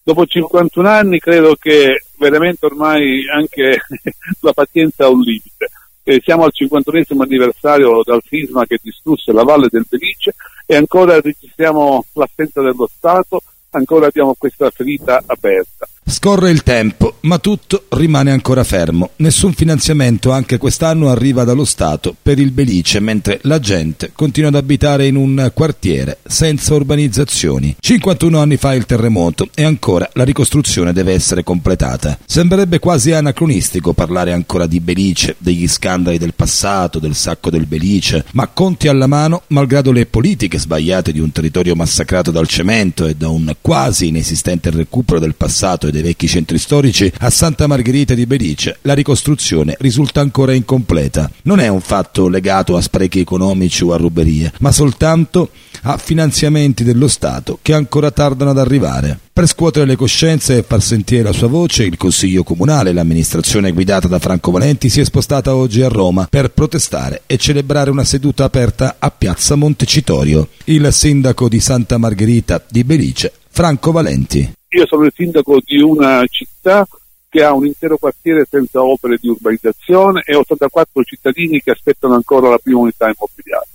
Dopo 51 anni credo che veramente ormai anche la pazienza ha un limite. Siamo al 51esimo anniversario dal sisma che distrusse la Valle del Belice e ancora registriamo l'assenza dello Stato, ancora abbiamo questa ferita aperta. Scorre il tempo, ma tutto rimane ancora fermo. Nessun finanziamento anche quest'anno arriva dallo Stato per il Belice, mentre la gente continua ad abitare in un quartiere senza urbanizzazioni. 51 anni fa il terremoto e ancora la ricostruzione deve essere completata. Sembrerebbe quasi anacronistico parlare ancora di Belice, degli scandali del passato, del sacco del Belice, ma conti alla mano, malgrado le politiche sbagliate di un territorio massacrato dal cemento e da un quasi inesistente recupero del passato e dei vecchi centri storici, a Santa Margherita di Belice la ricostruzione risulta ancora incompleta. Non è un fatto legato a sprechi economici o a ruberie, ma soltanto a finanziamenti dello Stato che ancora tardano ad arrivare. Per scuotere le coscienze e far sentire la sua voce, il Consiglio Comunale e l'amministrazione guidata da Franco Valenti si è spostata oggi a Roma per protestare e celebrare una seduta aperta a Piazza Montecitorio. Il sindaco di Santa Margherita di Belice, Franco Valenti. Io sono il sindaco di una città che ha un intero quartiere senza opere di urbanizzazione e 84 cittadini che aspettano ancora la prima unità immobiliare.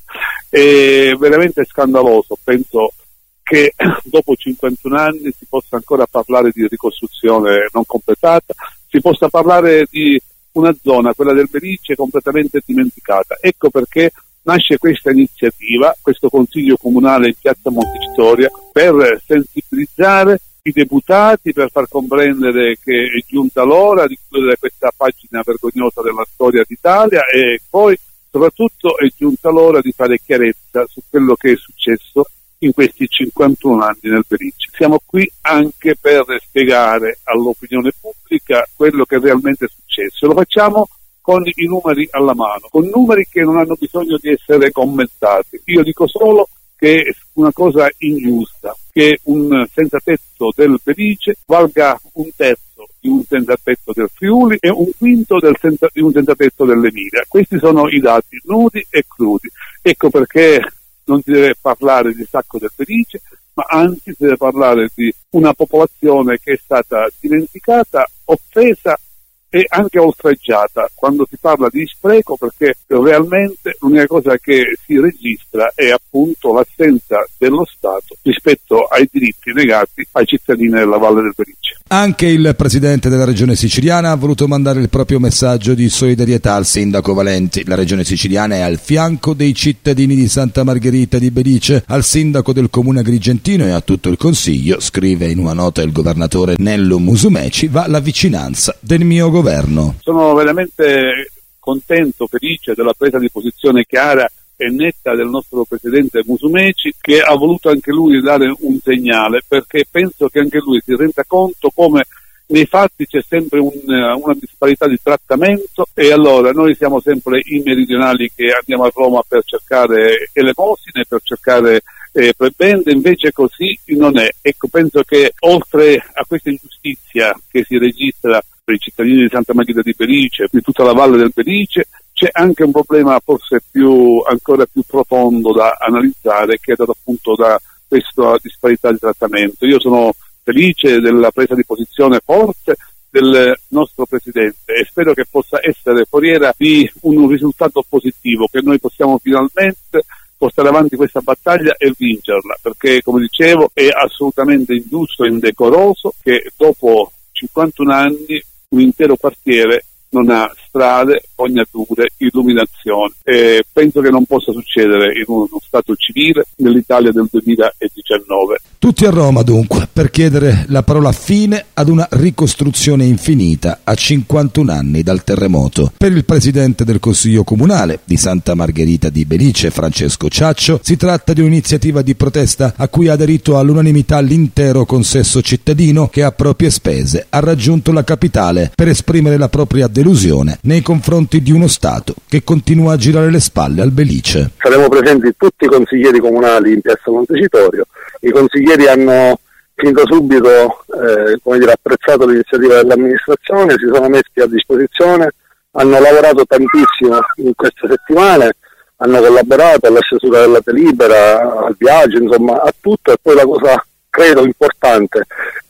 È veramente scandaloso, penso che dopo 51 anni si possa ancora parlare di ricostruzione non completata, si possa parlare di una zona, quella del Belice, completamente dimenticata. Ecco perché nasce questa iniziativa, questo Consiglio Comunale in Piazza Montecitorio, per sensibilizzare i deputati, per far comprendere che è giunta l'ora di chiudere questa pagina vergognosa della storia d'Italia e poi soprattutto è giunta l'ora di fare chiarezza su quello che è successo in questi 51 anni nel Belice. Siamo qui anche per spiegare all'opinione pubblica quello che realmente è successo. Lo facciamo con i numeri alla mano, con numeri che non hanno bisogno di essere commentati. Io dico solo che è una cosa ingiusta, che un senzatetto del Belice valga un terzo di un senzatetto del Friuli e un quinto di un senzatetto dell'Emilia. Questi sono i dati nudi e crudi. Ecco perché non si deve parlare di sacco del Belice, ma anzi si deve parlare di una popolazione che è stata dimenticata, offesa e anche oltraggiata quando si parla di spreco, perché realmente l'unica cosa che si registra è appunto l'assenza dello Stato rispetto ai diritti negati ai cittadini della Valle del Belice. Anche il presidente della regione siciliana ha voluto mandare il proprio messaggio di solidarietà al sindaco Valenti. La regione siciliana è al fianco dei cittadini di Santa Margherita di Belice. Al sindaco del comune agrigentino e a tutto il consiglio, scrive in una nota il governatore Nello Musumeci, va la vicinanza del mio governo. Sono veramente contento, felice della presa di posizione chiara e netta del nostro presidente Musumeci, che ha voluto anche lui dare un segnale, perché penso che anche lui si renda conto come nei fatti c'è sempre una disparità di trattamento e allora noi siamo sempre i meridionali che andiamo a Roma per cercare elemosine, per cercare prebende, invece così non è. Ecco, penso che oltre a questa ingiustizia che si registra per i cittadini di Santa Margherita di Belice, di tutta la Valle del Belice, c'è anche un problema forse ancora più profondo da analizzare, che è dato appunto da questa disparità di trattamento. Io sono felice della presa di posizione forte del nostro Presidente e spero che possa essere foriera di un risultato positivo, che noi possiamo finalmente portare avanti questa battaglia e vincerla, perché come dicevo è assolutamente ingiusto e indecoroso che dopo 51 anni un intero quartiere non ha strade, fognature, illuminazione. Penso che non possa succedere in uno Stato civile nell'Italia del 2019. Tutti a Roma dunque per chiedere la parola fine ad una ricostruzione infinita a 51 anni dal terremoto. Per il presidente del Consiglio Comunale di Santa Margherita di Belice, Francesco Ciaccio, si tratta di un'iniziativa di protesta a cui ha aderito all'unanimità l'intero consesso cittadino che a proprie spese ha raggiunto la capitale per esprimere la propria delusione nei confronti di uno Stato che continua a girare le spalle al Belice. Saremo presenti tutti i consiglieri comunali in Piazza Montecitorio. I consiglieri hanno fin da subito apprezzato l'iniziativa dell'amministrazione, si sono messi a disposizione, hanno lavorato tantissimo in queste settimane, hanno collaborato alla stesura della delibera, al viaggio, insomma a tutto. E poi la cosa credo importante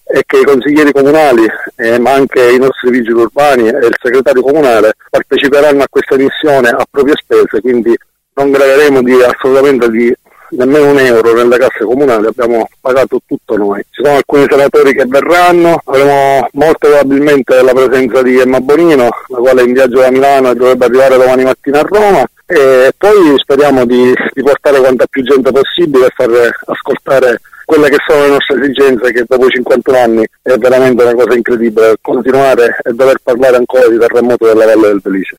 è che i consiglieri comunali, ma anche i nostri vigili urbani e il segretario comunale parteciperanno a questa missione a proprie spese, quindi non graveremo assolutamente di nemmeno €1 nelle casse comunali, abbiamo pagato tutto noi. Ci sono alcuni senatori che verranno, avremo molto probabilmente la presenza di Emma Bonino, la quale è in viaggio da Milano e dovrebbe arrivare domani mattina a Roma, e poi speriamo di portare quanta più gente possibile e far ascoltare quelle che sono le nostre esigenze, che dopo 51 anni è veramente una cosa incredibile continuare e dover parlare ancora di terremoto della Valle del Belice.